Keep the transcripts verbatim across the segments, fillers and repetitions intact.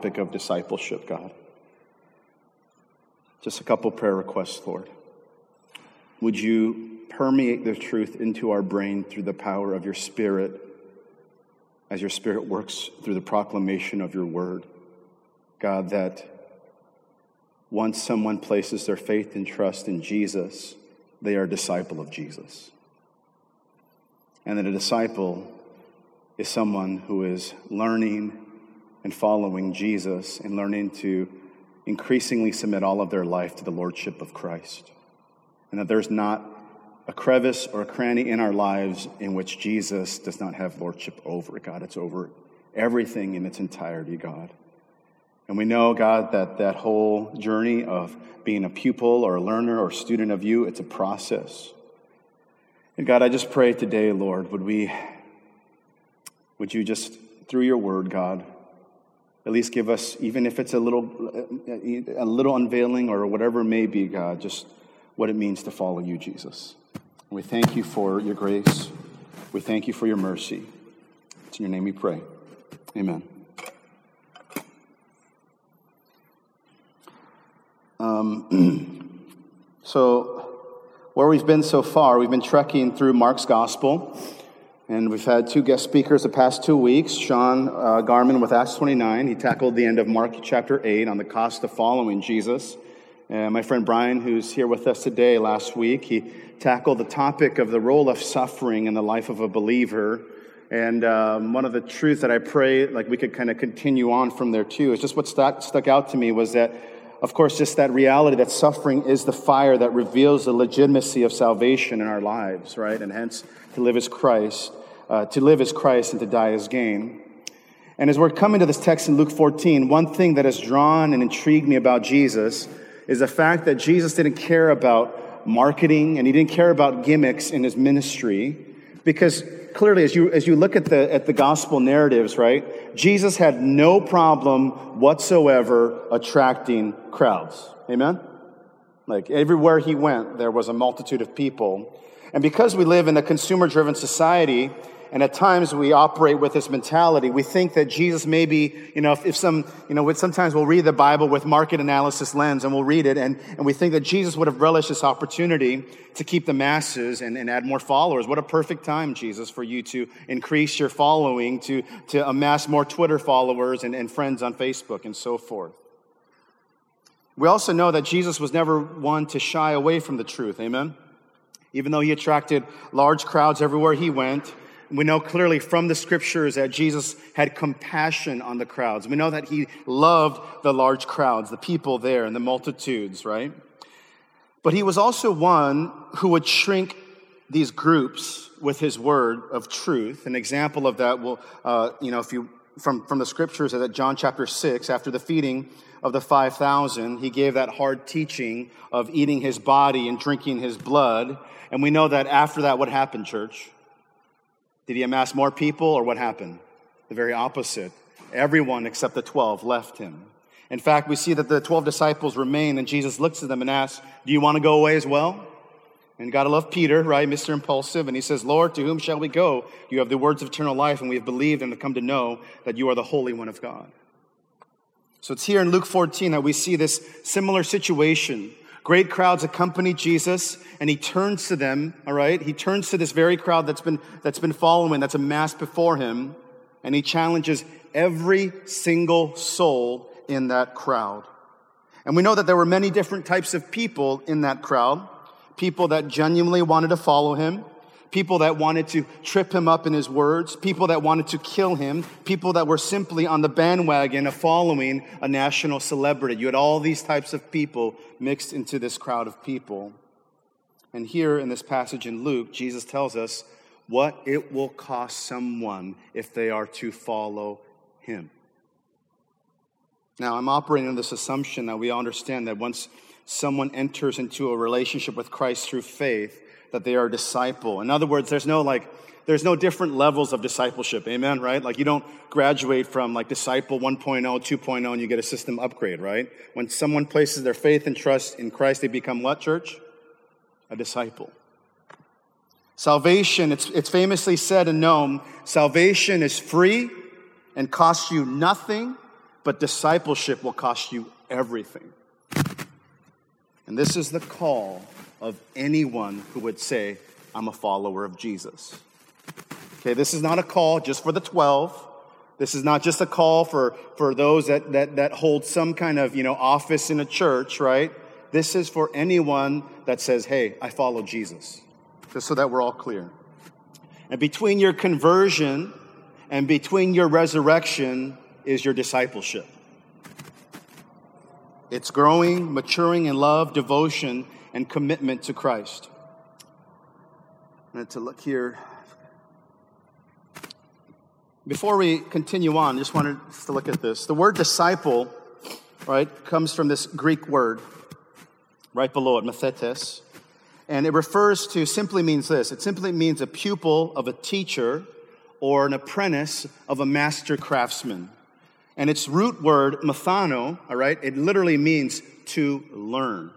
topic of discipleship, God. Just a couple prayer requests, Lord. Would you permeate the truth into our brain through the power of your Spirit as your Spirit works through the proclamation of your word? God, that once someone places their faith and trust in Jesus, they are a disciple of Jesus. And that a disciple is someone who is learning and following Jesus and learning to increasingly submit all of their life to the lordship of Christ. And that there's not a crevice or a cranny in our lives in which Jesus does not have lordship over. God, it's over everything in its entirety, God. And we know, God, that that whole journey of being a pupil or a learner or student of you, it's a process. And God, I just pray today, Lord, would we, would you just, through your word, God, at least give us, even if it's a little, a little unveiling or whatever it may be, God, just what it means to follow you, Jesus. And we thank you for your grace. We thank you for your mercy. It's in your name we pray. Amen. Um, so where we've been so far, we've been trekking through Mark's gospel, and we've had two guest speakers the past two weeks. Sean uh, Garman with Acts twenty-nine. He tackled the end of Mark chapter eight on the cost of following Jesus. And my friend Brian, who's here with us today, last week, he tackled the topic of the role of suffering in the life of a believer. And um, one of the truths that I pray, like we could kind of continue on from there too, is just what stuck, stuck out to me was that, of course, just that reality that suffering is the fire that reveals the legitimacy of salvation in our lives, right? And hence, to live as Christ, uh, to live as Christ and to die as gain. And as we're coming to this text in Luke fourteen, one thing that has drawn and intrigued me about Jesus is the fact that Jesus didn't care about marketing and he didn't care about gimmicks in his ministry, because clearly, as you as you look at the at the gospel narratives, right, Jesus had no problem whatsoever attracting crowds. Amen? Like everywhere he went, there was a multitude of people. And because we live in a consumer-driven society, and at times we operate with this mentality, we think that Jesus maybe, you know, if, if some, you know, sometimes we'll read the Bible with market analysis lens and we'll read it and, and we think that Jesus would have relished this opportunity to keep the masses and, and add more followers. What a perfect time, Jesus, for you to increase your following, to, to amass more Twitter followers and, and friends on Facebook and so forth. We also know that Jesus was never one to shy away from the truth, amen? Even though he attracted large crowds everywhere he went, we know clearly from the scriptures that Jesus had compassion on the crowds. We know that he loved the large crowds, the people there and the multitudes, right? But he was also one who would shrink these groups with his word of truth. An example of that will, uh, you know, if you from, from the scriptures is that John chapter six, after the feeding of the five thousand, he gave that hard teaching of eating his body and drinking his blood. And we know that after that, what happened, church? Did he amass more people, or what happened? The very opposite. Everyone except the twelve left him. In fact, we see that the twelve disciples remain, and Jesus looks at them and asks, do you want to go away as well? And gotta love Peter, right? Mister Impulsive. And he says, Lord, to whom shall we go? You have the words of eternal life, and we have believed and have come to know that you are the Holy One of God. So it's here in Luke fourteen that we see this similar situation. Great crowds accompany Jesus, and he turns to them, all right? He turns to this very crowd that's been that's been following, that's amassed before him, and he challenges every single soul in that crowd. And we know that there were many different types of people in that crowd, people that genuinely wanted to follow him, people that wanted to trip him up in his words, people that wanted to kill him, people that were simply on the bandwagon of following a national celebrity. You had all these types of people mixed into this crowd of people. And here in this passage in Luke, Jesus tells us what it will cost someone if they are to follow him. Now, I'm operating on this assumption that we understand that once someone enters into a relationship with Christ through faith, that they are a disciple. In other words, there's no like, there's no different levels of discipleship, amen, right? Like you don't graduate from like disciple one point oh, two point oh, and you get a system upgrade, right? When someone places their faith and trust in Christ, they become what, church? A disciple. Salvation, it's, it's famously said and known, salvation is free and costs you nothing but discipleship will cost you everything. And this is the call of anyone who would say, I'm a follower of Jesus. Okay, this is not a call just for the twelve. This is not just a call for, for those that, that, that hold some kind of, you know, office in a church, right? This is for anyone that says, hey, I follow Jesus. Just so that we're all clear. And between your conversion and between your resurrection is your discipleship. It's growing, maturing in love, devotion, and commitment to Christ. I need to look here. Before we continue on, I just wanted to look at this. The word disciple, right, comes from this Greek word right below it, mathetes. And it refers to, simply means this. It simply means a pupil of a teacher or an apprentice of a master craftsman. And its root word, mathano, all right, it literally means to learn.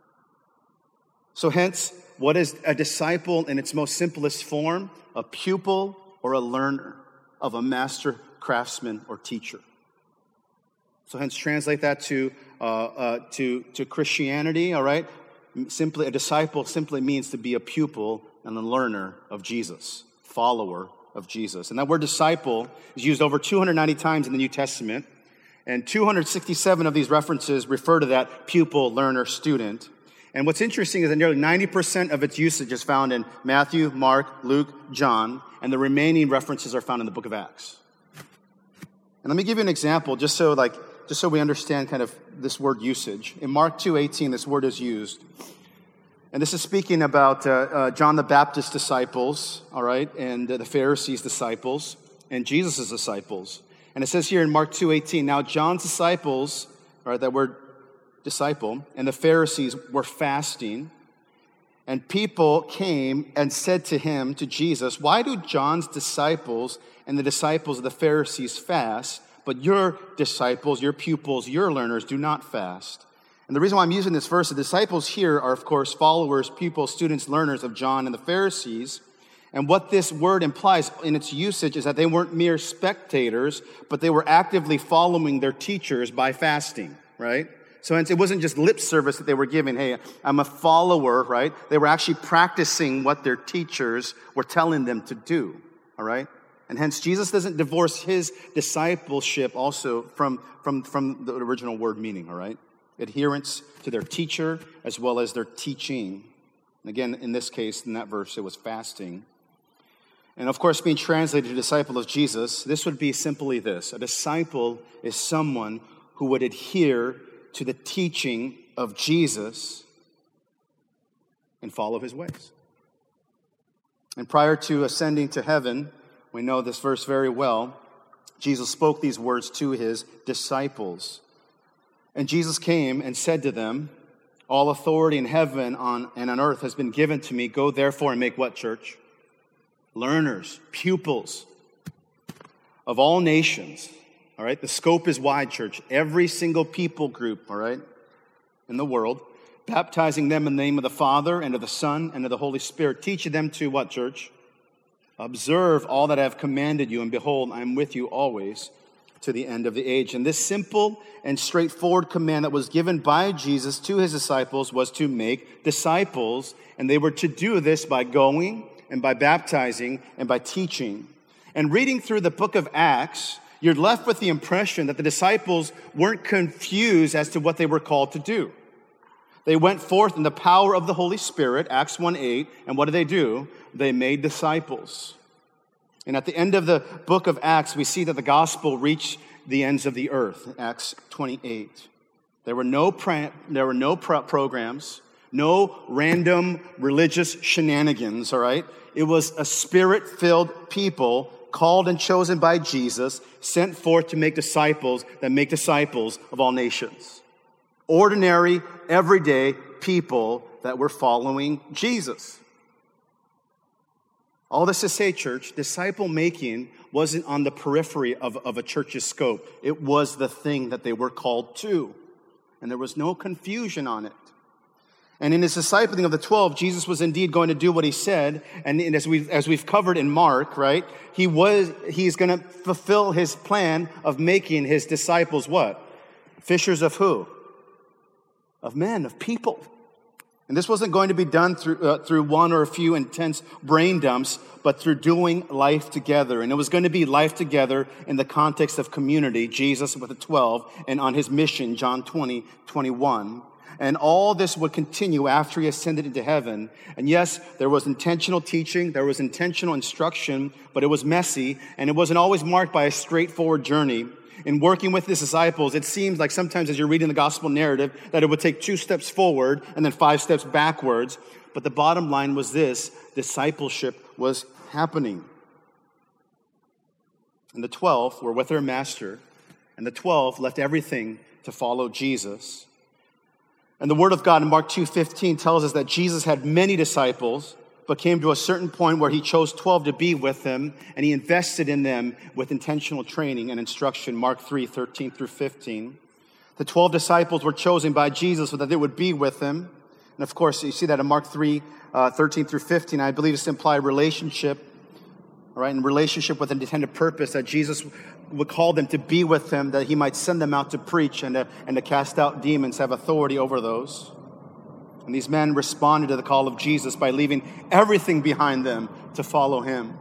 So hence, what is a disciple in its most simplest form? A pupil or a learner of a master craftsman or teacher. So hence, translate that to uh, uh, to to Christianity. All right, simply a disciple simply means to be a pupil and a learner of Jesus, follower of Jesus. And that word disciple is used over two hundred ninety times in the New Testament, and two hundred sixty-seven of these references refer to that pupil, learner, student. And what's interesting is that nearly ninety percent of its usage is found in Matthew, Mark, Luke, John, and the remaining references are found in the book of Acts. And let me give you an example, just so like just so we understand kind of this word usage. In Mark two eighteen, this word is used. And this is speaking about uh, uh, John the Baptist's disciples, all right, and uh, the Pharisees' disciples, and Jesus' disciples. And it says here in Mark two eighteen, now John's disciples, all right, that word disciple, and the Pharisees were fasting, and people came and said to him, to Jesus, why do John's disciples and the disciples of the Pharisees fast, but your disciples, your pupils, your learners do not fast? And the reason why I'm using this verse, the disciples here are, of course, followers, pupils, students, learners of John and the Pharisees. And what this word implies in its usage is that they weren't mere spectators, but they were actively following their teachers by fasting, right? So hence, it wasn't just lip service that they were giving, hey, I'm a follower, right? They were actually practicing what their teachers were telling them to do, all right? And hence, Jesus doesn't divorce his discipleship also from, from, from the original word meaning, all right? Adherence to their teacher as well as their teaching. And again, in this case, in that verse, it was fasting. And of course, being translated to disciple of Jesus, this would be simply this. A disciple is someone who would adhere to the teaching of Jesus and follow his ways. And prior to ascending to heaven, we know this verse very well, Jesus spoke these words to his disciples. And Jesus came and said to them, all authority in heaven on, and on earth has been given to me. Go therefore and make what, church? Learners, pupils of all nations. All right, the scope is wide, church. Every single people group, all right, in the world, baptizing them in the name of the Father and of the Son and of the Holy Spirit, teaching them to what, church? Observe all that I have commanded you, and behold, I am with you always to the end of the age. And this simple and straightforward command that was given by Jesus to his disciples was to make disciples, and they were to do this by going and by baptizing and by teaching. And reading through the book of Acts, you're left with the impression that the disciples weren't confused as to what they were called to do. They went forth in the power of the Holy Spirit, Acts one eight, and what did they do? They made disciples. And at the end of the book of Acts, we see that the gospel reached the ends of the earth, Acts twenty-eight. There were no pra- there were no pro- programs, no random religious shenanigans, all right? It was a spirit-filled people called and chosen by Jesus, sent forth to make disciples that make disciples of all nations. Ordinary, everyday people that were following Jesus. All this to say, church, disciple making wasn't on the periphery of, of a church's scope. It was the thing that they were called to. And there was no confusion on it. And in his discipling of the twelve, Jesus was indeed going to do what he said. And as we've, as we've covered in Mark, right, he was, he's going to fulfill his plan of making his disciples what? Fishers of who? Of men, of people. And this wasn't going to be done through, uh, through one or a few intense brain dumps, but through doing life together. And it was going to be life together in the context of community, Jesus with the twelve, and on his mission, John twenty, twenty-one. And all this would continue after he ascended into heaven. And yes, there was intentional teaching, there was intentional instruction, but it was messy, and it wasn't always marked by a straightforward journey. In working with his disciples, it seems like sometimes as you're reading the gospel narrative that it would take two steps forward and then five steps backwards. But the bottom line was this: discipleship was happening. And the twelve were with their master, and the twelve left everything to follow Jesus. And the Word of God in Mark two fifteen tells us that Jesus had many disciples, but came to a certain point where he chose twelve to be with him, and he invested in them with intentional training and instruction, Mark three thirteen through fifteen. The twelve disciples were chosen by Jesus so that they would be with him. And of course, you see that in Mark three thirteen through fifteen. I believe it's to imply relationship, all right, and relationship with an intended purpose, that Jesus would call them to be with him, that he might send them out to preach and to, and to cast out demons, have authority over those. And these men responded to the call of Jesus by leaving everything behind them to follow him.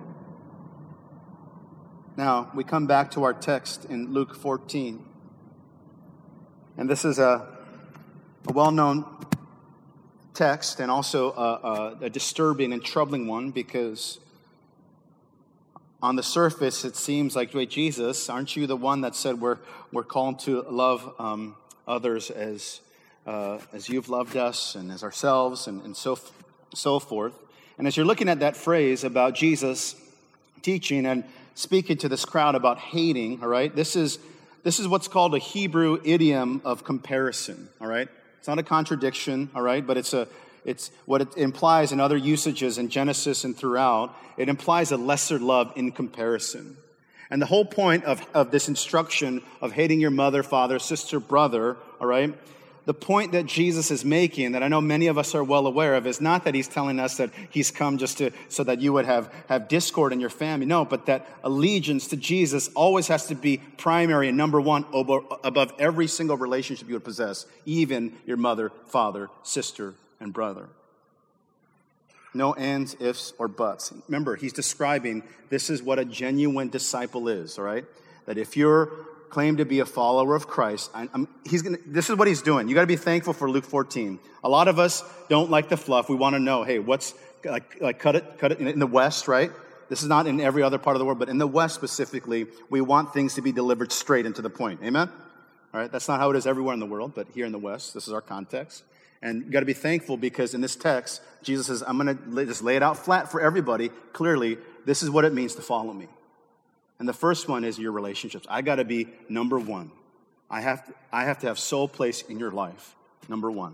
Now, we come back to our text in Luke fourteen. And this is a, a well-known text, and also a, a, a disturbing and troubling one, because on the surface, it seems like, wait, Jesus, aren't you the one that said we're we're called to love um, others as uh, as you've loved us and as ourselves, and, and so so forth? And as you're looking at that phrase about Jesus teaching and speaking to this crowd about hating, all right, this is this is what's called a Hebrew idiom of comparison, all right? It's not a contradiction, all right, but it's a It's what it implies in other usages in Genesis and throughout. It implies a lesser love in comparison. And the whole point of, of this instruction of hating your mother, father, sister, brother, all right, the point that Jesus is making, that I know many of us are well aware of, is not that he's telling us that he's come just to so that you would have, have discord in your family. No, but that allegiance to Jesus always has to be primary and number one above, above every single relationship you would possess, even your mother, father, sister, and brother. No ands, ifs, or buts. Remember, he's describing this is what a genuine disciple is, all right? That if you're claimed to be a follower of Christ, I, I'm, he's gonna. This is what he's doing. You got to be thankful for Luke fourteen. A lot of us don't like the fluff. We want to know, hey, what's like, like cut it, cut it in, in the West, right? This is not in every other part of the world, but in the West specifically, we want things to be delivered straight and to the point. Amen? All right. That's not how it is everywhere in the world, but here in the West, this is our context. And you got to be thankful, because in this text, Jesus says, I'm going to just lay it out flat for everybody. Clearly, this is what it means to follow me. And the first one is your relationships. I got to be number one. I have to, I have to have sole place in your life. Number one.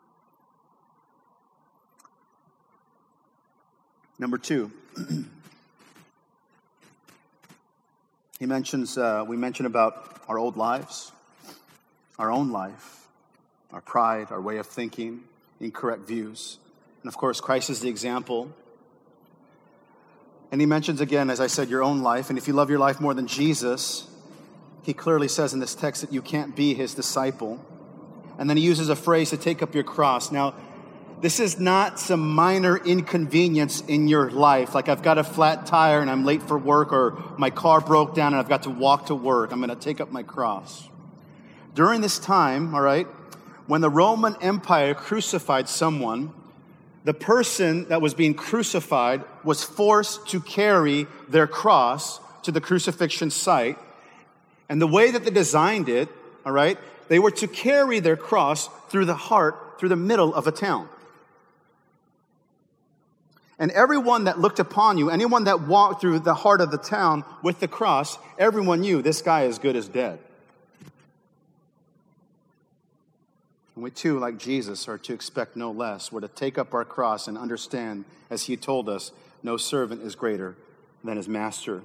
Number two. he mentions, uh, we mentioned about our old lives, our own life. Our pride, our way of thinking, incorrect views. And of course, Christ is the example. And he mentions again, as I said, your own life. And if you love your life more than Jesus, he clearly says in this text that you can't be his disciple. And then he uses a phrase to take up your cross. Now, this is not some minor inconvenience in your life, like I've got a flat tire and I'm late for work, or my car broke down and I've got to walk to work. I'm going to take up my cross. During this time, all right, when the Roman Empire crucified someone, the person that was being crucified was forced to carry their cross to the crucifixion site. And the way that they designed it, all right, they were to carry their cross through the heart, through the middle of a town. And everyone that looked upon you, anyone that walked through the heart of the town with the cross, everyone knew this guy is good as dead. And we too, like Jesus, are to expect no less. We're to take up our cross and understand, as he told us, no servant is greater than his master.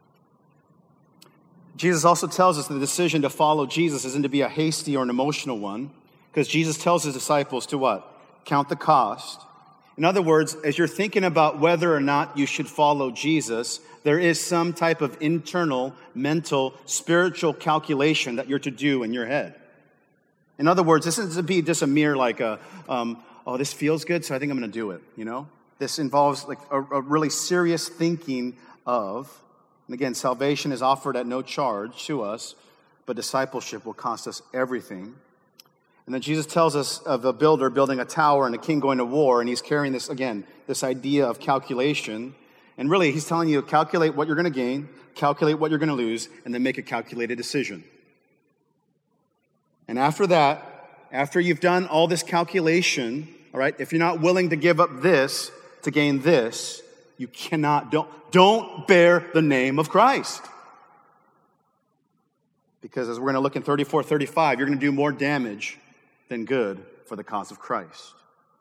Jesus also tells us the decision to follow Jesus isn't to be a hasty or an emotional one, because Jesus tells his disciples to what? count the cost. In other words, as you're thinking about whether or not you should follow Jesus, there is some type of internal, mental, spiritual calculation that you're to do in your head. In other words, this isn't to be just a mere like a, um, oh, this feels good, so I think I'm going to do it, you know? This involves like a, a really serious thinking of, and again, salvation is offered at no charge to us, but discipleship will cost us everything. And then Jesus tells us of a builder building a tower and a king going to war, and he's carrying this, again, this idea of calculation. And really, he's telling you, calculate what you're going to gain, calculate what you're going to lose, and then make a calculated decision. And after that, after you've done all this calculation, all right, if you're not willing to give up this to gain this, you cannot, don't, don't bear the name of Christ. Because as we're going to look in thirty-four, thirty-five, you're going to do more damage than good for the cause of Christ.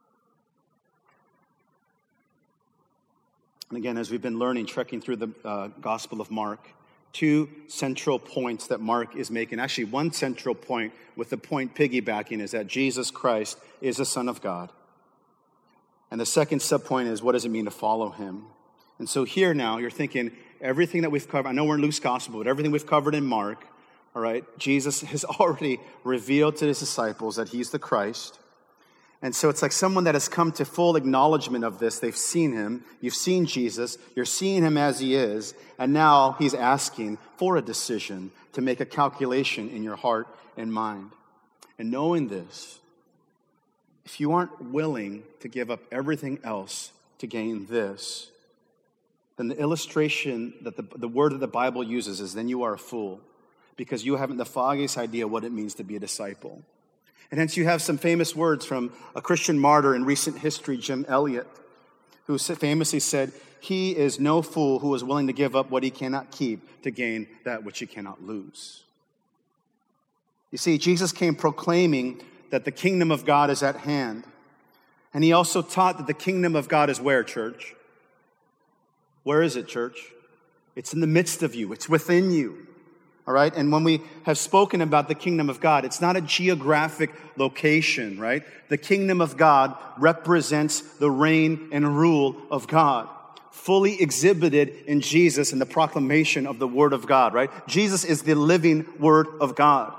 And again, as we've been learning, trekking through the uh, Gospel of Mark, two central points that Mark is making. Actually, one central point with the point piggybacking is that Jesus Christ is the Son of God. And the second subpoint is, what does it mean to follow him? And so here now, you're thinking, everything that we've covered, I know we're in Luke's Gospel, but everything we've covered in Mark, all right, Jesus has already revealed to his disciples that he's the Christ. And so it's like someone that has come to full acknowledgement of this. They've seen him. You've seen Jesus. You're seeing him as he is. And now he's asking for a decision to make a calculation in your heart and mind. And knowing this, if you aren't willing to give up everything else to gain this, then the illustration that the, the word that the Bible uses is, then you are a fool, because you haven't the foggiest idea what it means to be a disciple. And hence you have some famous words from a Christian martyr in recent history, Jim Elliot, who famously said, he is no fool who is willing to give up what he cannot keep to gain that which he cannot lose. You see, Jesus came proclaiming that the kingdom of God is at hand. And he also taught that the kingdom of God is where, church? Where is it, church? It's in the midst of you. It's within you. All right? And when we have spoken about the kingdom of God, it's not a geographic location, right? The kingdom of God represents the reign and rule of God, fully exhibited in Jesus and the proclamation of the word of God, right? Jesus is the living word of God.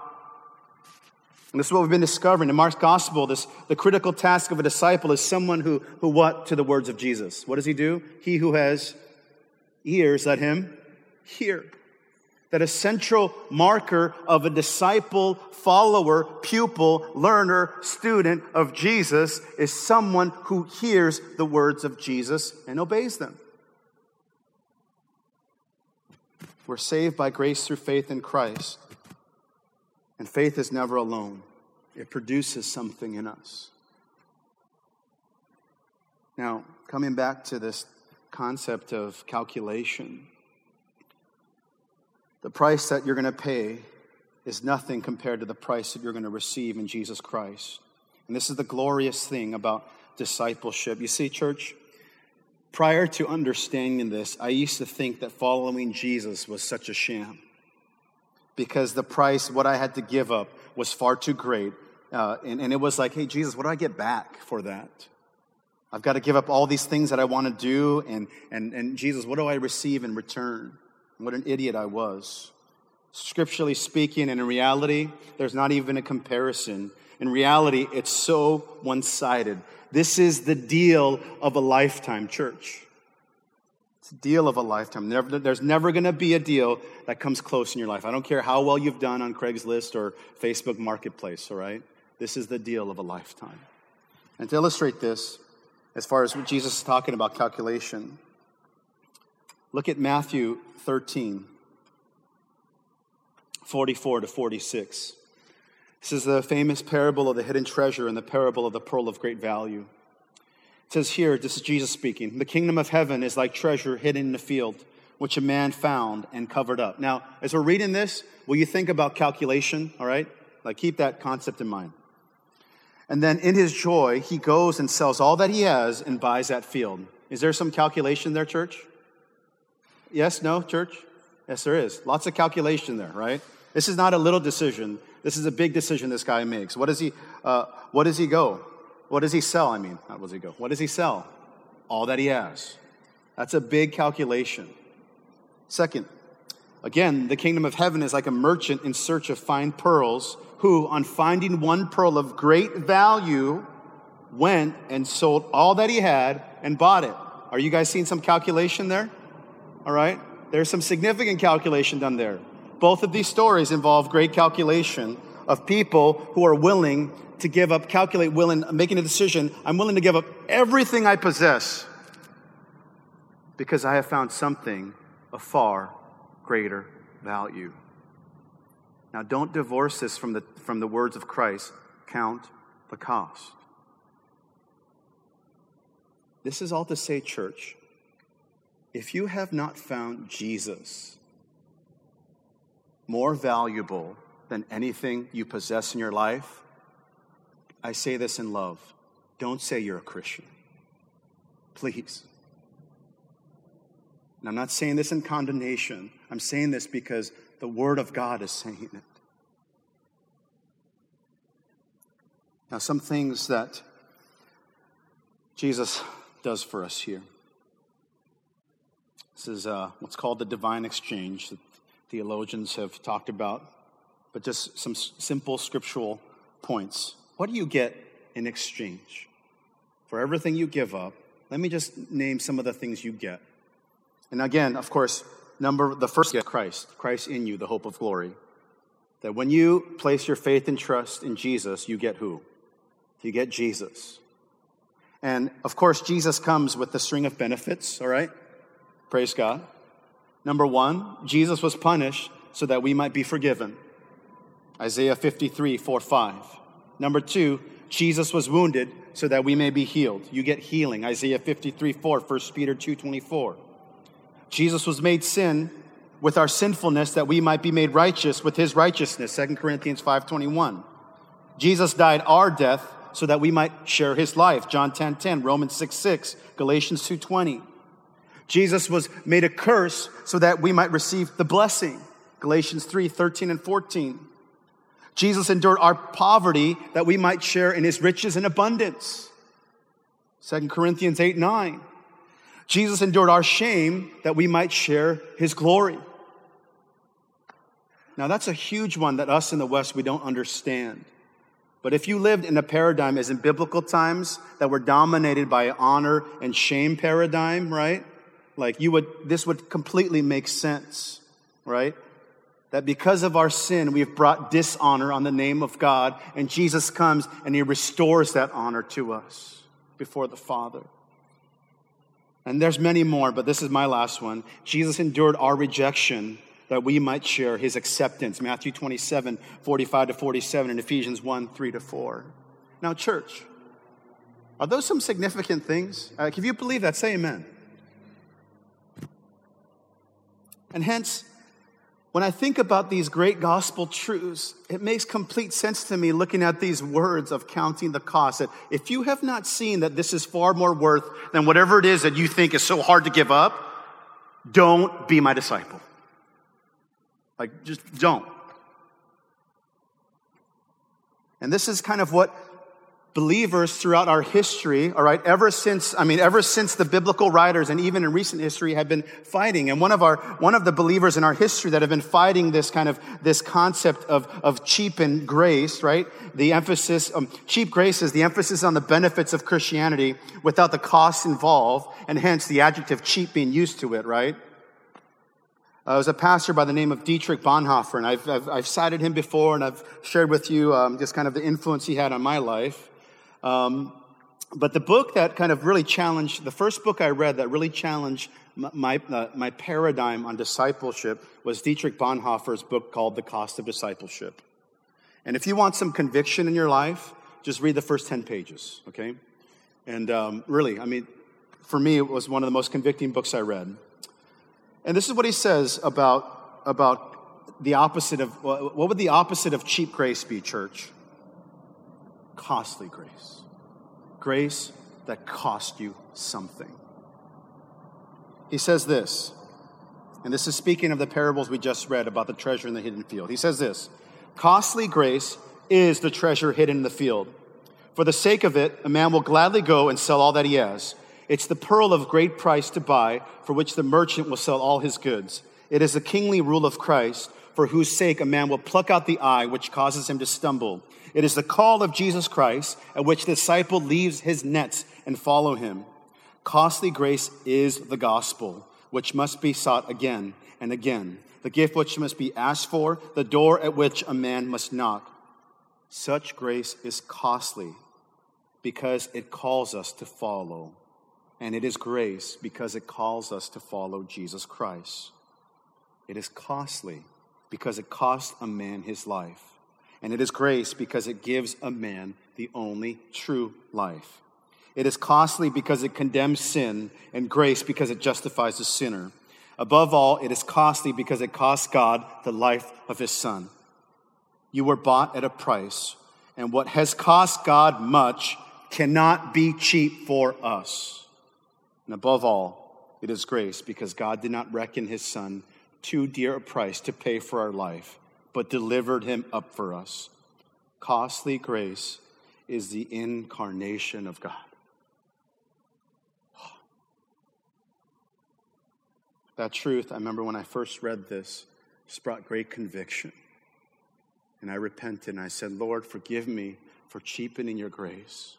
And this is what we've been discovering. In Mark's gospel, this, the critical task of a disciple is someone who, who what to the words of Jesus? What does he do? He who has ears, let him hear. That a central marker of a disciple, follower, pupil, learner, student of Jesus is someone who hears the words of Jesus and obeys them. We're saved by grace through faith in Christ. And faith is never alone. It produces something in us. Now, coming back to this concept of calculation, the price that you're going to pay is nothing compared to the price that you're going to receive in Jesus Christ. And this is the glorious thing about discipleship. You see, church, prior to understanding this, I used to think that following Jesus was such a sham, because the price, what I had to give up, was far too great. Uh, and, and it was like, hey, Jesus, what do I get back for that? I've got to give up all these things that I want to do. And, and, and Jesus, what do I receive in return? What an idiot I was. Scripturally speaking, and in reality, there's not even a comparison. In reality, it's so one-sided. This is the deal of a lifetime, church. It's a deal of a lifetime. Never, there's never going to be a deal that comes close in your life. I don't care how well you've done on Craigslist or Facebook Marketplace, all right? This is the deal of a lifetime. And to illustrate this, as far as what Jesus is talking about calculation, look at Matthew thirteen, forty-four to forty-six. This is the famous parable of the hidden treasure and the parable of the pearl of great value. It says here, this is Jesus speaking, the kingdom of heaven is like treasure hidden in the field, which a man found and covered up. Now, as we're reading this, will you think about calculation, all right? Like, keep that concept in mind. And then in his joy, he goes and sells all that he has and buys that field. Is there some calculation there, church? Yes, no, church? Yes, there is. Lots of calculation there, right? This is not a little decision. This is a big decision this guy makes. What does he, uh, what does he go? what does he sell? I mean, how does he go? What does he sell? All that he has. That's a big calculation. Second, again, the kingdom of heaven is like a merchant in search of fine pearls who, on finding one pearl of great value, went and sold all that he had and bought it. Are you guys seeing some calculation there? All right? There's some significant calculation done there. Both of these stories involve great calculation of people who are willing to give up, calculate, willing, making a decision. I'm willing to give up everything I possess because I have found something of far greater value. Now, don't divorce this from the, from the words of Christ. Count the cost. This is all to say, church, if you have not found Jesus more valuable than anything you possess in your life, I say this in love. Don't say you're a Christian. Please. And I'm not saying this in condemnation. I'm saying this because the Word of God is saying it. Now, some things that Jesus does for us here. This is uh, what's called the divine exchange that theologians have talked about, but just some s- simple scriptural points. What do you get in exchange? For everything you give up, let me just name some of the things you get. And again, of course, number the first is Christ. Christ in you, the hope of glory. That when you place your faith and trust in Jesus, you get who? You get Jesus. And of course, Jesus comes with the string of benefits, all right? Praise God. Number one, Jesus was punished so that we might be forgiven. Isaiah fifty-three, four, five. Number two, Jesus was wounded so that we may be healed. You get healing. Isaiah fifty-three, four, First Peter two, twenty-four. Jesus was made sin with our sinfulness that we might be made righteous with his righteousness. Second Corinthians five, twenty-one. Jesus died our death so that we might share his life. John ten, ten, Romans six, six, Galatians two, twenty. Jesus was made a curse so that we might receive the blessing. Galatians three, thirteen and fourteen. Jesus endured our poverty that we might share in his riches and abundance. Second Corinthians eight, nine. Jesus endured our shame that we might share his glory. Now that's a huge one that us in the West, we don't understand. But if you lived in a paradigm as in biblical times that were dominated by an honor and shame paradigm, right? Like you would, this would completely make sense, right? That because of our sin, we've brought dishonor on the name of God, and Jesus comes and he restores that honor to us before the Father. And there's many more, but this is my last one. Jesus endured our rejection that we might share his acceptance. Matthew twenty-seven, forty-five to forty-seven, and Ephesians one, three to four. Now, church, are those some significant things? Uh, if you believe that, say amen. And hence, when I think about these great gospel truths, it makes complete sense to me looking at these words of counting the cost. That if you have not seen that this is far more worth than whatever it is that you think is so hard to give up, don't be my disciple. Like, just don't. And this is kind of what believers throughout our history, all right, ever since, I mean, ever since the biblical writers and even in recent history have been fighting. And one of our, one of the believers in our history that have been fighting this kind of, this concept of, of cheapened grace, right? The emphasis, um, cheap grace is the emphasis on the benefits of Christianity without the costs involved, and hence the adjective cheap being used to it, right? Uh, was a pastor by the name of Dietrich Bonhoeffer, and I've, I've, I've cited him before, and I've shared with you um, just kind of the influence he had on my life. Um, but the book that kind of really challenged, the first book I read that really challenged my my, uh, my paradigm on discipleship was Dietrich Bonhoeffer's book called The Cost of Discipleship. And if you want some conviction in your life, just read the first ten pages, okay? And um, really, I mean, for me, it was one of the most convicting books I read. And this is what he says about, about the opposite of, what would the opposite of cheap grace be, church? Costly grace. Grace that cost you something. He says this, and this is speaking of the parables we just read about the treasure in the hidden field. He says this, costly grace is the treasure hidden in the field. For the sake of it, a man will gladly go and sell all that he has. It's the pearl of great price to buy, for which the merchant will sell all his goods. It is the kingly rule of Christ, for whose sake a man will pluck out the eye which causes him to stumble. It is the call of Jesus Christ, at which the disciple leaves his nets and follow him. Costly grace is the gospel, which must be sought again and again, the gift which must be asked for, the door at which a man must knock. Such grace is costly because it calls us to follow. And it is grace because it calls us to follow Jesus Christ. It is costly because it costs a man his life. And it is grace because it gives a man the only true life. It is costly because it condemns sin, and grace because it justifies the sinner. Above all, it is costly because it costs God the life of his Son. You were bought at a price, and what has cost God much cannot be cheap for us. And above all, it is grace because God did not reckon his Son too dear a price to pay for our life, but delivered him up for us. Costly grace is the incarnation of God. That truth, I remember when I first read this, just brought great conviction. And I repented and I said, Lord, forgive me for cheapening your grace.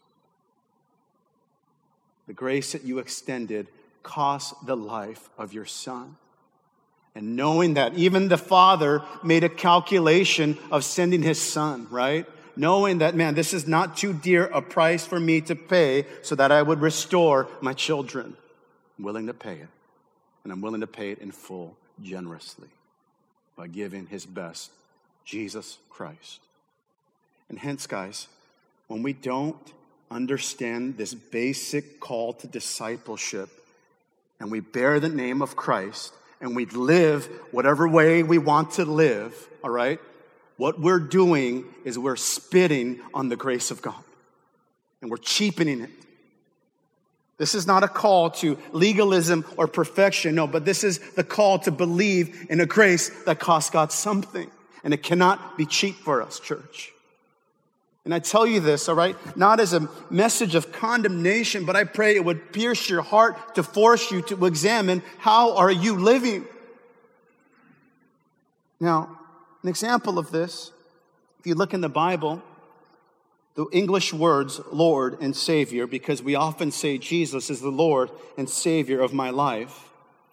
The grace that you extended cost the life of your Son. And knowing that, even the Father made a calculation of sending his Son, right? Knowing that, man, this is not too dear a price for me to pay so that I would restore my children. I'm willing to pay it. And I'm willing to pay it in full, generously, by giving his best, Jesus Christ. And hence, guys, when we don't understand this basic call to discipleship, and we bear the name of Christ, and we live whatever way we want to live, all right? What we're doing is we're spitting on the grace of God, and we're cheapening it. This is not a call to legalism or perfection, no, but this is the call to believe in a grace that costs God something, and it cannot be cheap for us, church. And I tell you this, all right, not as a message of condemnation, but I pray it would pierce your heart to force you to examine, how are you living? Now, an example of this, if you look in the Bible, the English words Lord and Savior, because we often say Jesus is the Lord and Savior of my life.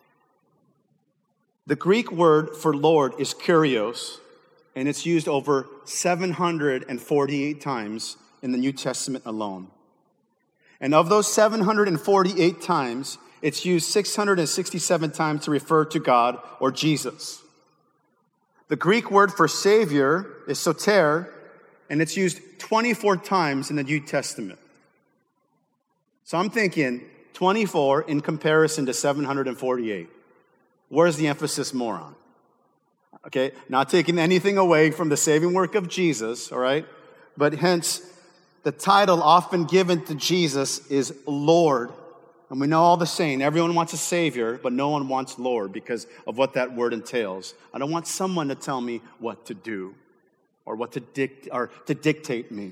The Greek word for Lord is Kyrios, and it's used over seven hundred forty-eight times in the New Testament alone. And of those seven hundred forty-eight times, it's used six hundred sixty-seven times to refer to God or Jesus. The Greek word for Savior is soter, and it's used twenty-four times in the New Testament. So I'm thinking twenty-four in comparison to seven hundred forty-eight. Where's the emphasis more on? Okay, not taking anything away from the saving work of Jesus, all right? But hence, the title often given to Jesus is Lord. And we know all the saying, everyone wants a Savior, but no one wants Lord because of what that word entails. I don't want someone to tell me what to do or what to dict or to dictate me.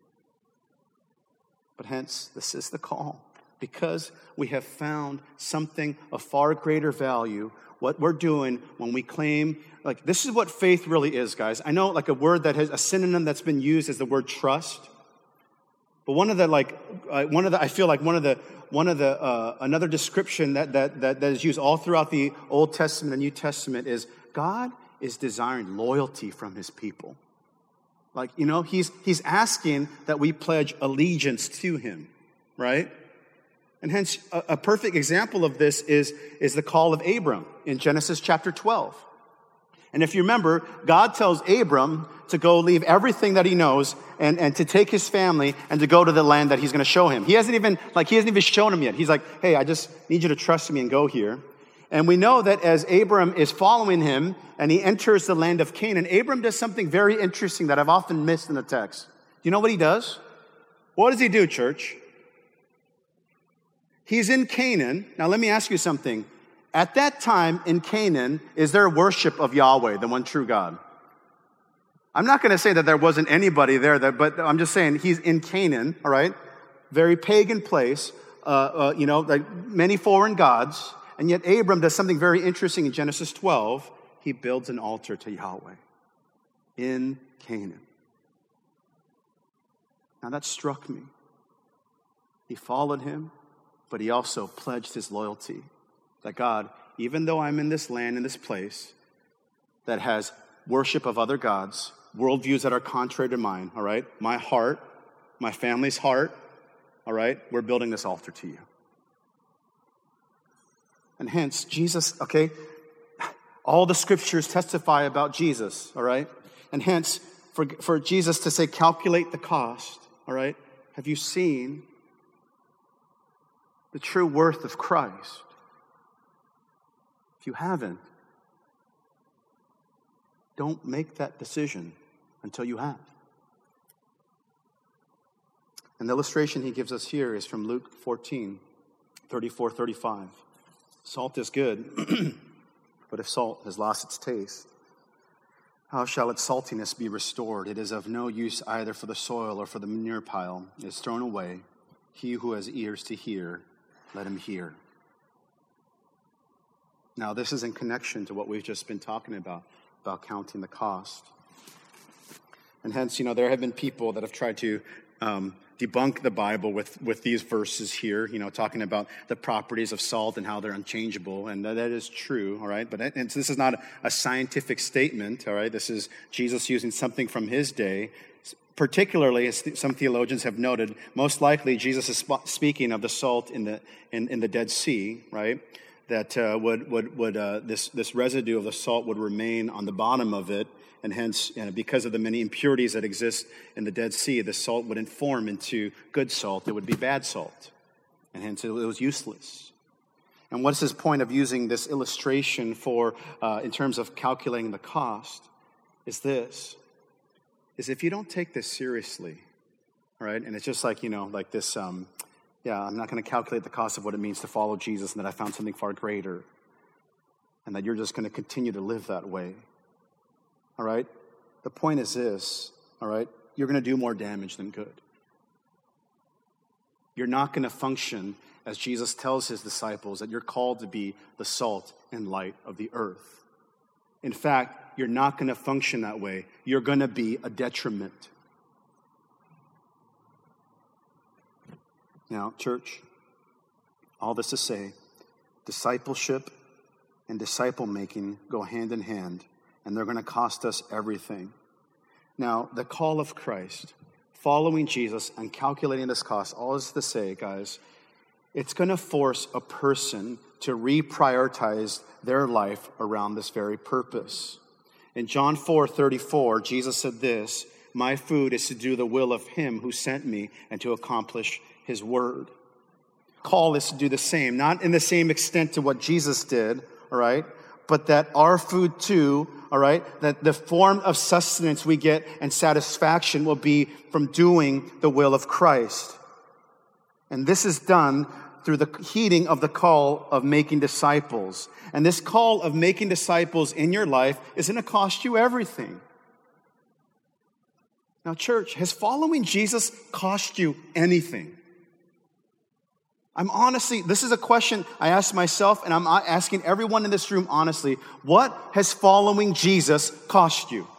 But hence, this is the call. Because we have found something of far greater value, what we're doing when we claim, like, this is what faith really is, guys. I know, like, a word that has, a synonym that's been used is the word trust. But one of the, like, uh, one of the, I feel like one of the, one of the, uh, another description that, that, that, that is used all throughout the Old Testament and New Testament is God is desiring loyalty from his people. Like, you know, he's, he's asking that we pledge allegiance to him, right? And hence, a, a perfect example of this is, is the call of Abram in Genesis chapter twelve. And if you remember, God tells Abram to go leave everything that he knows and, and to take his family and to go to the land that he's going to show him. He hasn't even, like, he hasn't even shown him yet. He's like, hey, I just need you to trust me and go here. And we know that as Abram is following him and he enters the land of Canaan, Abram does something very interesting that I've often missed in the text. Do you know what he does? What does he do, church? He's in Canaan. Now, let me ask you something. At that time in Canaan, is there worship of Yahweh, the one true God? I'm not going to say that there wasn't anybody there, that, but I'm just saying he's in Canaan, all right? Very pagan place, uh, uh, you know, like many foreign gods. And yet Abram does something very interesting in Genesis twelve. He builds an altar to Yahweh in Canaan. Now that struck me. He followed him, but he also pledged his loyalty. That God, even though I'm in this land, in this place, that has worship of other gods, worldviews that are contrary to mine, all right? My heart, my family's heart, all right? We're building this altar to you. And hence, Jesus, okay, all the scriptures testify about Jesus, all right? And hence, for, for Jesus to say, calculate the cost, all right? Have you seen the true worth of Christ? If you haven't, don't make that decision until you have. And the illustration he gives us here is from Luke fourteen, thirty-four, thirty-five. Salt is good, but if salt has lost its taste, how shall its saltiness be restored? It is of no use either for the soil or for the manure pile. It is thrown away. He who has ears to hear, let him hear. Now, this is in connection to what we've just been talking about, about counting the cost. And hence, you know, there have been people that have tried to um, debunk the Bible with, with these verses here, you know, talking about the properties of salt and how they're unchangeable. And that is true, all right? But and this is not a scientific statement, all right? This is Jesus using something from his day. Particularly, as some theologians have noted, most likely Jesus is sp- speaking of the salt in the in, in the Dead Sea, right? That uh, would would would uh, this this residue of the salt would remain on the bottom of it, and hence, you know, because of the many impurities that exist in the Dead Sea, the salt wouldn't form into good salt; it would be bad salt, and hence it was useless. And what's his point of using this illustration for uh, in terms of calculating the cost? Is this. is if you don't take this seriously, right? And it's just like, you know, like this, um, yeah, I'm not going to calculate the cost of what it means to follow Jesus and that I found something far greater and that you're just going to continue to live that way, all right? The point is this, all right? You're going to do more damage than good. You're not going to function as Jesus tells his disciples that you're called to be the salt and light of the earth. In fact, you're not going to function that way. You're going to be a detriment. Now, church, all this to say, discipleship and disciple-making go hand in hand, and they're going to cost us everything. Now, the call of Christ, following Jesus and calculating this cost, all this to say, guys, it's going to force a person to reprioritize their life around this very purpose. In John four thirty-four, Jesus said this, "My food is to do the will of him who sent me and to accomplish his word." Call is to do the same, not in the same extent to what Jesus did, all right, but that our food too, all right, that the form of sustenance we get and satisfaction will be from doing the will of Christ. And this is done through the heeding of the call of making disciples. And this call of making disciples in your life is going to cost you everything. Now, church, has following Jesus cost you anything? I'm honestly, this is a question I ask myself, and I'm asking everyone in this room honestly. What has following Jesus cost you?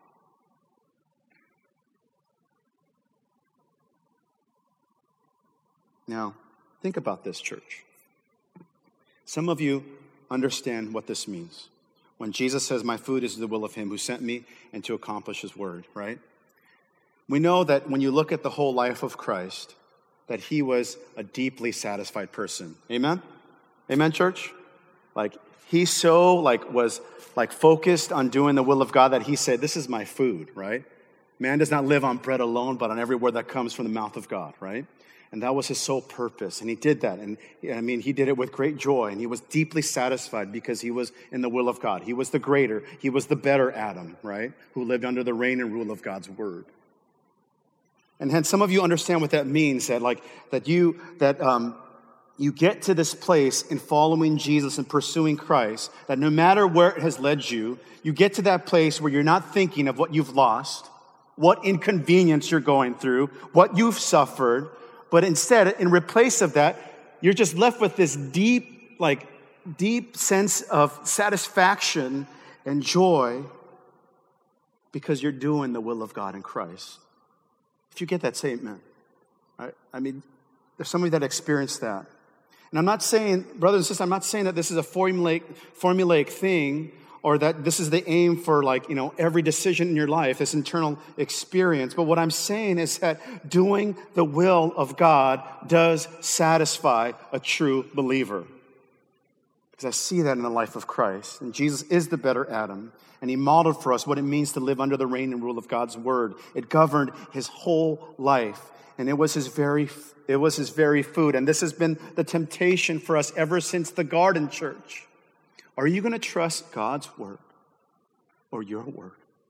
Now, think about this, church. Some of you understand what this means. When Jesus says, "My food is the will of him who sent me and to accomplish his word," right? We know that when you look at the whole life of Christ, that he was a deeply satisfied person. Amen? Amen, church? Like, he so, like, was, like, focused on doing the will of God that he said, "This is my food," right? Man does not live on bread alone, but on every word that comes from the mouth of God, right? And that was his sole purpose. And he did that. And I mean, he did it with great joy. And he was deeply satisfied because he was in the will of God. He was the greater. He was the better Adam, right? Who lived under the reign and rule of God's word. And hence, some of you understand what that means. That like, that you, that, um, you get to this place in following Jesus and pursuing Christ, that no matter where it has led you, you get to that place where you're not thinking of what you've lost, what inconvenience you're going through, what you've suffered, but instead, in replace of that, you're just left with this deep, like, deep sense of satisfaction and joy because you're doing the will of God in Christ. If you get that, say amen. Right? I mean, there's somebody that experienced that. And I'm not saying, brothers and sisters, I'm not saying that this is a formulaic, formulaic thing or that this is the aim for, like, you know, every decision in your life, this internal experience. But what I'm saying is that doing the will of God does satisfy a true believer. Because I see that in the life of Christ. And Jesus is the better Adam. And he modeled for us what it means to live under the reign and rule of God's word. It governed his whole life. And it was his very it was his very food. And this has been the temptation for us ever since the garden, church. Are you going to trust God's word or your word?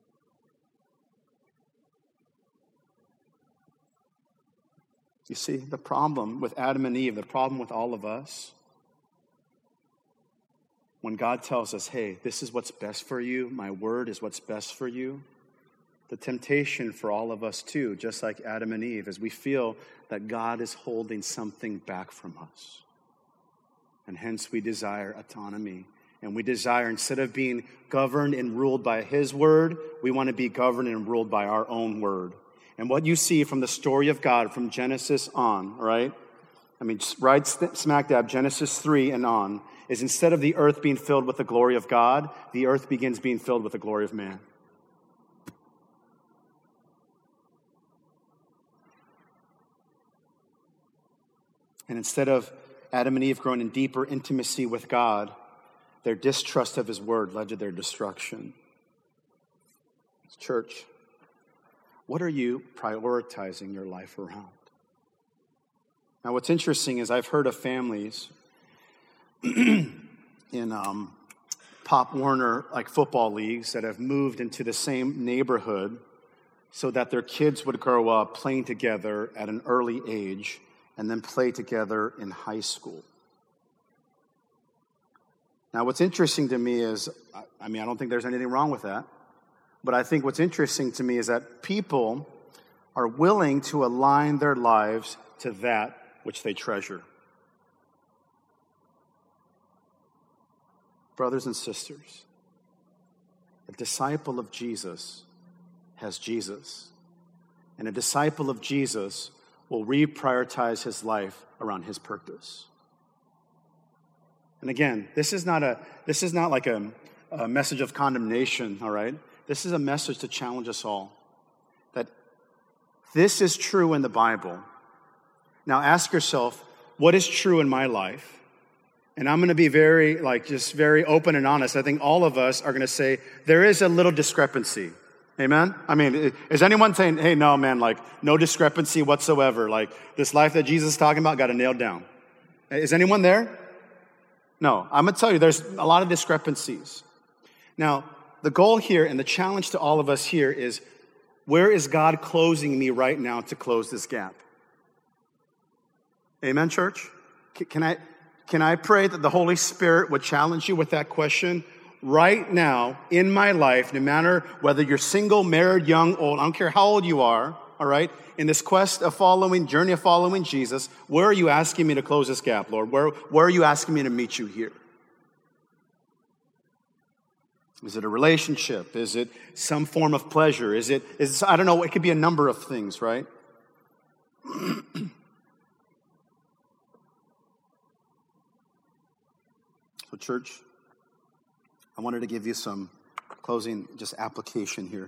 You see, the problem with Adam and Eve, the problem with all of us, when God tells us, hey, this is what's best for you, my word is what's best for you, the temptation for all of us too, just like Adam and Eve, is we feel that God is holding something back from us. And hence we desire autonomy. And we desire, instead of being governed and ruled by his word, we want to be governed and ruled by our own word. And what you see from the story of God from Genesis on, right? I mean, right smack dab, Genesis three and on, is instead of the earth being filled with the glory of God, the earth begins being filled with the glory of man. And instead of Adam and Eve growing in deeper intimacy with God, their distrust of his word led to their destruction. Church, what are you prioritizing your life around? Now, what's interesting is I've heard of families in um, Pop Warner, like football leagues, that have moved into the same neighborhood so that their kids would grow up playing together at an early age and then play together in high school. Now, what's interesting to me is, I mean, I don't think there's anything wrong with that, but I think what's interesting to me is that people are willing to align their lives to that which they treasure. Brothers and sisters, a disciple of Jesus has Jesus, and a disciple of Jesus will reprioritize his life around his purpose. And again, this is not a this is not like a, a message of condemnation, all right? This is a message to challenge us all. That this is true in the Bible. Now ask yourself, what is true in my life? And I'm going to be very, like, just very open and honest. I think all of us are going to say there is a little discrepancy. Amen? I mean, is anyone saying, hey, no, man, like, no discrepancy whatsoever. Like, this life that Jesus is talking about, got it nailed down. Is anyone there? No. I'm going to tell you, there's a lot of discrepancies. Now, the goal here and the challenge to all of us here is, where is God closing me right now to close this gap? Amen, church? Can I, can I pray that the Holy Spirit would challenge you with that question? Right now, in my life, no matter whether you're single, married, young, old, I don't care how old you are, all right, in this quest of following, journey of following Jesus, where are you asking me to close this gap, Lord? Where, where are you asking me to meet you here? Is it a relationship? Is it some form of pleasure? Is it, is it, I don't know, it could be a number of things, right? So, church, I wanted to give you some closing just application here.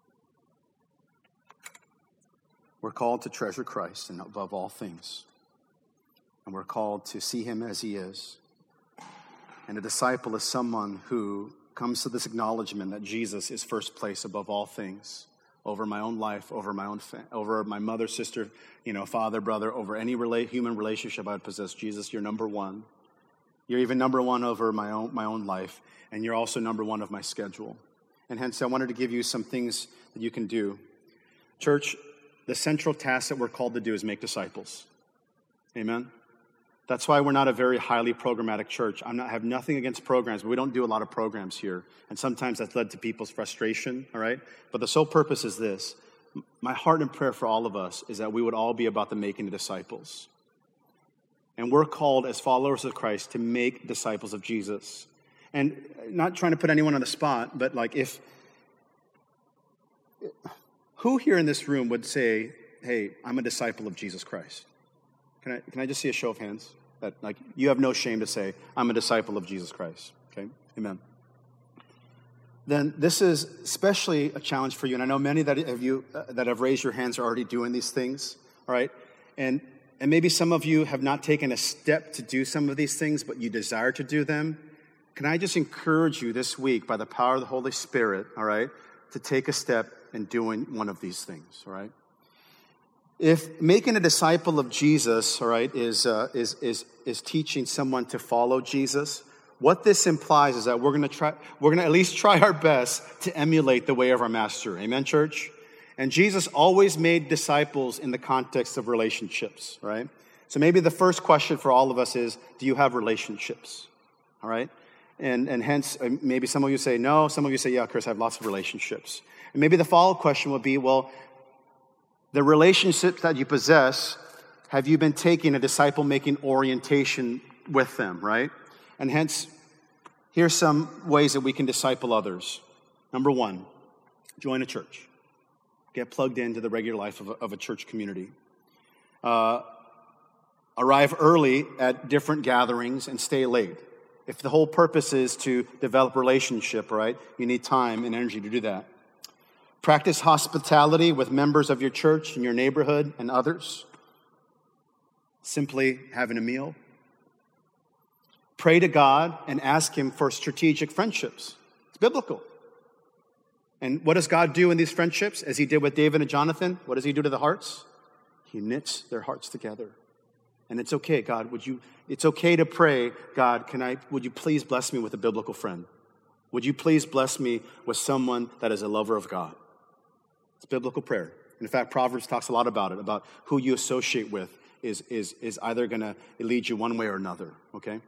We're called to treasure Christ and above all things. And we're called to see him as he is. And a disciple is someone who comes to this acknowledgement that Jesus is first place above all things, over my own life, over my own fa- over my mother, sister, you know, father, brother, over any rela- human relationship I would possess. Jesus, you're number one. You're even number one over my own my own life, and you're also number one of my schedule. And hence, I wanted to give you some things that you can do. Church, the central task that we're called to do is make disciples. Amen? That's why we're not a very highly programmatic church. I'm not, I have nothing against programs, but we don't do a lot of programs here. And sometimes that's led to people's frustration, all right? But the sole purpose is this. My heart and prayer for all of us is that we would all be about the making of disciples. And we're called as followers of Christ to make disciples of Jesus. And not trying to put anyone on the spot, but like if, who here in this room would say, hey, I'm a disciple of Jesus Christ? Can I, can I just see a show of hands? That like you have no shame to say, I'm a disciple of Jesus Christ. Okay, amen. Then this is especially a challenge for you, and I know many that have you uh, that have raised your hands are already doing these things. All right, and and maybe some of you have not taken a step to do some of these things, but you desire to do them. Can I just encourage you this week, by the power of the Holy Spirit, all right, to take a step in doing one of these things. All right. If making a disciple of Jesus, all right, is uh, is is is teaching someone to follow Jesus, what this implies is that we're going to try, we're going to at least try our best to emulate the way of our Master. Amen, church. And Jesus always made disciples in the context of relationships, right? So maybe the first question for all of us is, do you have relationships? All right, and and hence maybe some of you say no, some of you say yeah, Chris, I have lots of relationships. And maybe the follow-up question would be, well, the relationships that you possess, have you been taking a disciple-making orientation with them, right? And hence, here's some ways that we can disciple others. Number one, join a church. Get plugged into the regular life of a, of a church community. Uh, arrive early at different gatherings and stay late. If the whole purpose is to develop relationship, right, you need time and energy to do that. Practice hospitality with members of your church and your neighborhood and others. Simply having a meal. Pray to God and ask Him for strategic friendships. It's biblical. And what does God do in these friendships? As He did with David and Jonathan, what does He do to the hearts? He knits their hearts together. And it's okay, God, would you, it's okay to pray, God, can I, would you please bless me with a biblical friend? Would you please bless me with someone that is a lover of God? It's biblical prayer. In fact, Proverbs talks a lot about it, about who you associate with is, is, is either going to lead you one way or another, okay?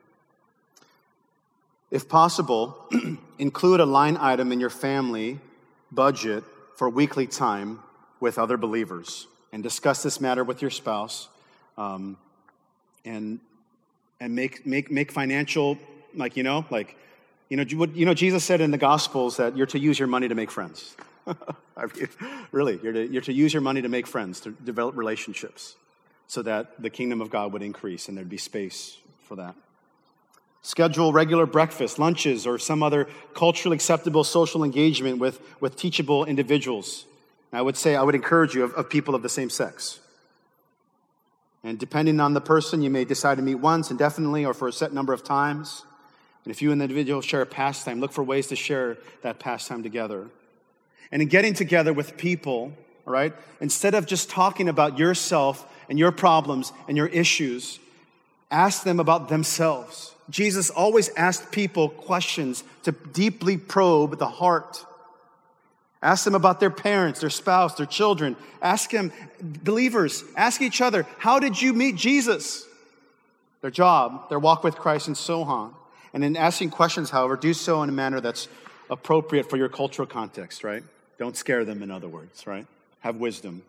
If possible, include a line item in your family budget for weekly time with other believers and discuss this matter with your spouse um, and and make make make financial, like, you know, like, you know, you know, Jesus said in the Gospels that you're to use your money to make friends. I mean, really, you're to, you're to use your money to make friends, to develop relationships so that the kingdom of God would increase and there'd be space for that. Schedule regular breakfast, lunches, or some other culturally acceptable social engagement with, with teachable individuals. And I would say, I would encourage you of, of people of the same sex. And depending on the person, you may decide to meet once indefinitely or for a set number of times. And if you and the individual share a pastime, look for ways to share that pastime together. And in getting together with people, all right, instead of just talking about yourself and your problems and your issues, ask them about themselves. Jesus always asked people questions to deeply probe the heart. Ask them about their parents, their spouse, their children. Ask them, believers, ask each other, how did you meet Jesus? Their job, their walk with Christ, and so on. And in asking questions, however, do so in a manner that's appropriate for your cultural context, right? Don't scare them, in other words, right? Have wisdom.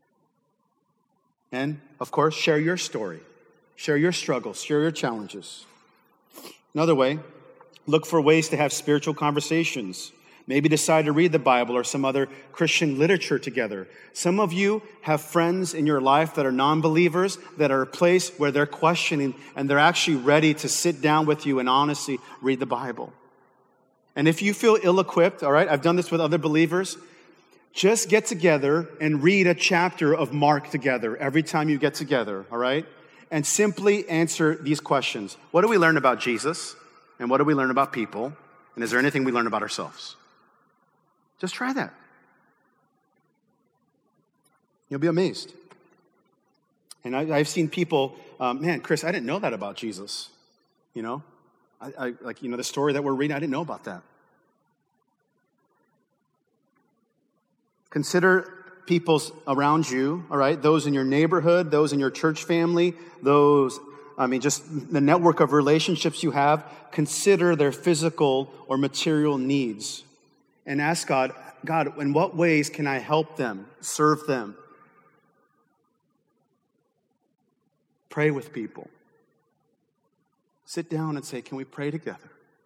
And, of course, share your story. Share your struggles. Share your challenges. Another way, look for ways to have spiritual conversations. Maybe decide to read the Bible or some other Christian literature together. Some of you have friends in your life that are non-believers, that are a place where they're questioning and they're actually ready to sit down with you and honestly read the Bible. And if you feel ill-equipped, all right, I've done this with other believers, just get together and read a chapter of Mark together every time you get together, all right? And simply answer these questions. What do we learn about Jesus? And what do we learn about people? And is there anything we learn about ourselves? Just try that. You'll be amazed. And I, I've seen people, um, man, Chris, I didn't know that about Jesus. You know, I, I like, you know, the story that we're reading, I didn't know about that. Consider people's around you, all right? Those in your neighborhood, those in your church family, those I mean, just the network of relationships you have, consider their physical or material needs and ask God, God, in what ways can I help them, serve them? Pray with people. Sit down and say, can we pray together?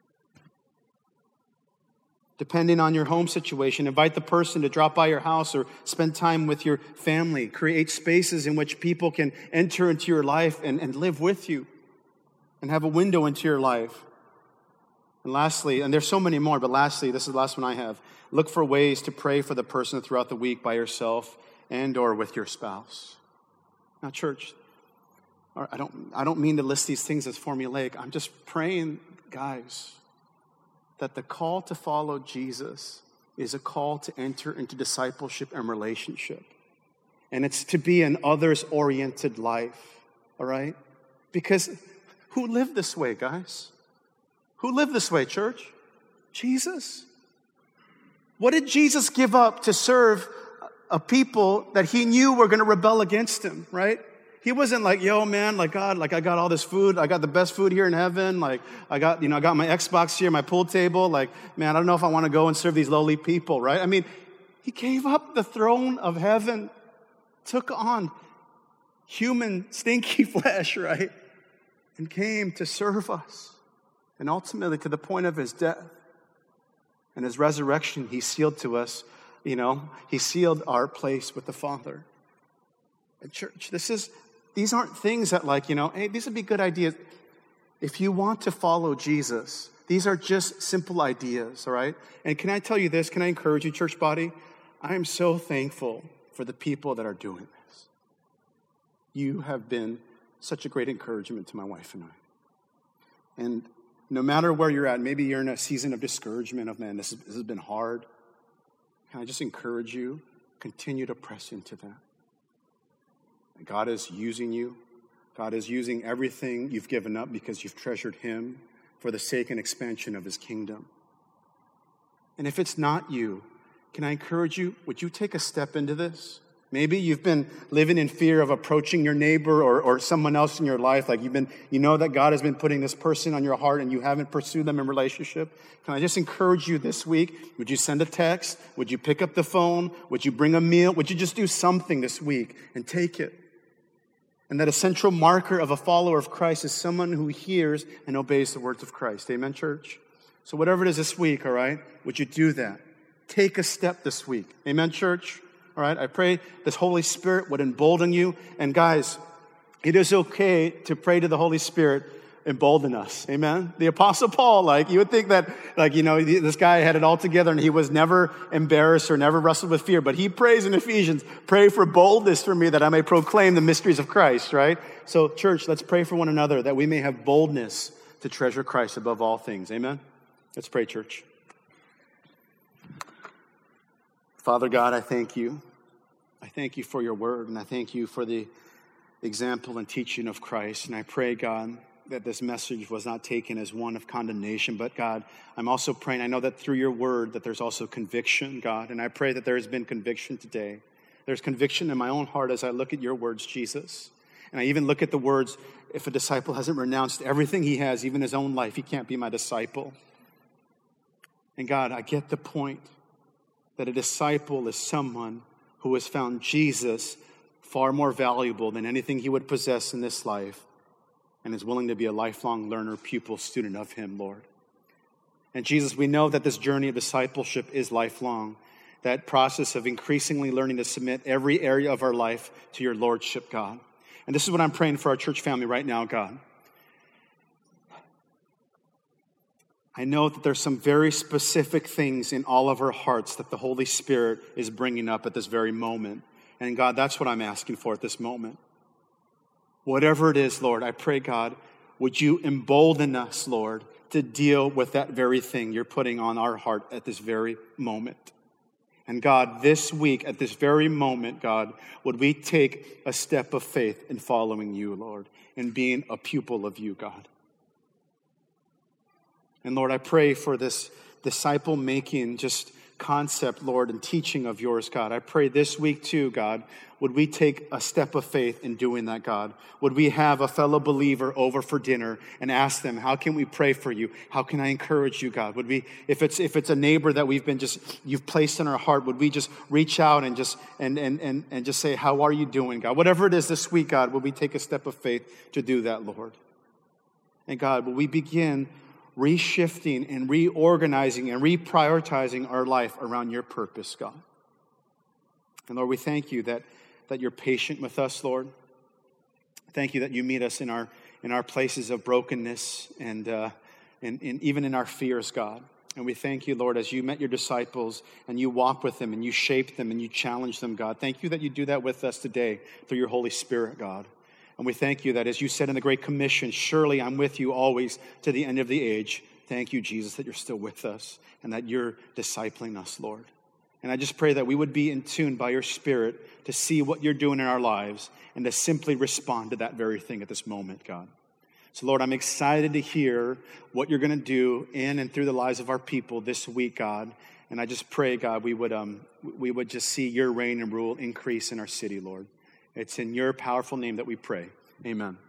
Depending on your home situation, invite the person to drop by your house or spend time with your family. Create spaces in which people can enter into your life and, and live with you and have a window into your life. And lastly, and there's so many more, but lastly, this is the last one I have. Look for ways to pray for the person throughout the week by yourself and or with your spouse. Now, church, I don't, I don't mean to list these things as formulaic. I'm just praying, guys, that the call to follow Jesus is a call to enter into discipleship and relationship. And it's to be an others-oriented life, all right? Because who lived this way, guys? Who lived this way, church? Jesus. What did Jesus give up to serve a people that he knew were going to rebel against him, right? He wasn't like, yo, man, like, God, like, I got all this food. I got the best food here in heaven. Like, I got, you know, I got my Xbox here, my pool table. Like, man, I don't know if I want to go and serve these lowly people, right? I mean, he gave up the throne of heaven, took on human, stinky flesh, right? And came to serve us. And ultimately, to the point of his death and his resurrection, he sealed to us, you know, he sealed our place with the Father. And church, this is, these aren't things that like, you know, hey, these would be good ideas. If you want to follow Jesus, these are just simple ideas, all right? And can I tell you this? Can I encourage you, church body? I am so thankful for the people that are doing this. You have been such a great encouragement to my wife and I. And no matter where you're at, maybe you're in a season of discouragement of, man, this, is, this has been hard. Can I just encourage you? Continue to press into that. God is using you. God is using everything you've given up because you've treasured him for the sake and expansion of his kingdom. And if it's not you, can I encourage you, would you take a step into this? Maybe you've been living in fear of approaching your neighbor or, or someone else in your life. Like you've been, you know that God has been putting this person on your heart and you haven't pursued them in relationship. Can I just encourage you this week? Would you send a text? Would you pick up the phone? Would you bring a meal? Would you just do something this week and take it? And that a central marker of a follower of Christ is someone who hears and obeys the words of Christ. Amen, church? So whatever it is this week, all right, would you do that? Take a step this week. Amen, church? All right, I pray this Holy Spirit would embolden you. And guys, it is okay to pray to the Holy Spirit, embolden us. Amen? The Apostle Paul, like, you would think that, like, you know, this guy had it all together and he was never embarrassed or never wrestled with fear. But he prays in Ephesians, pray for boldness for me that I may proclaim the mysteries of Christ, right? So, church, let's pray for one another that we may have boldness to treasure Christ above all things. Amen? Let's pray, church. Father God, I thank you. I thank you for your word, and I thank you for the example and teaching of Christ. And I pray, God, that this message was not taken as one of condemnation, but God, I'm also praying, I know that through your word that there's also conviction, God, and I pray that there has been conviction today. There's conviction in my own heart as I look at your words, Jesus. And I even look at the words, if a disciple hasn't renounced everything he has, even his own life, he can't be my disciple. And God, I get the point that a disciple is someone who has found Jesus far more valuable than anything he would possess in this life and is willing to be a lifelong learner, pupil, student of him, Lord. And Jesus, we know that this journey of discipleship is lifelong, that process of increasingly learning to submit every area of our life to your lordship, God. And this is what I'm praying for our church family right now, God. I know that there's some very specific things in all of our hearts that the Holy Spirit is bringing up at this very moment. And God, that's what I'm asking for at this moment. Whatever it is, Lord, I pray, God, would you embolden us, Lord, to deal with that very thing you're putting on our heart at this very moment. And God, this week, at this very moment, God, would we take a step of faith in following you, Lord, in being a pupil of you, God. And Lord, I pray for this disciple-making just concept, Lord, and teaching of yours, God. I pray this week too, God, would we take a step of faith in doing that, God? Would we have a fellow believer over for dinner and ask them, how can we pray for you? How can I encourage you, God? Would we, if it's if it's a neighbor that we've been just, you've placed in our heart, would we just reach out and just and and and, and just say, how are you doing, God? Whatever it is this week, God, would we take a step of faith to do that, Lord? And God, will we begin reshifting and reorganizing and reprioritizing our life around your purpose, God? And Lord, we thank you that, that you're patient with us, Lord. Thank you that you meet us in our in our places of brokenness and, uh, and, and even in our fears, God. And we thank you, Lord, as you met your disciples and you walk with them and you shape them and you challenge them, God. Thank you that you do that with us today through your Holy Spirit, God. And we thank you that as you said in the Great Commission, surely I'm with you always to the end of the age. Thank you, Jesus, that you're still with us and that you're discipling us, Lord. And I just pray that we would be in tune by your Spirit to see what you're doing in our lives and to simply respond to that very thing at this moment, God. So, Lord, I'm excited to hear what you're going to do in and through the lives of our people this week, God. And I just pray, God, we would um we would just see your reign and rule increase in our city, Lord. It's in your powerful name that we pray. Amen.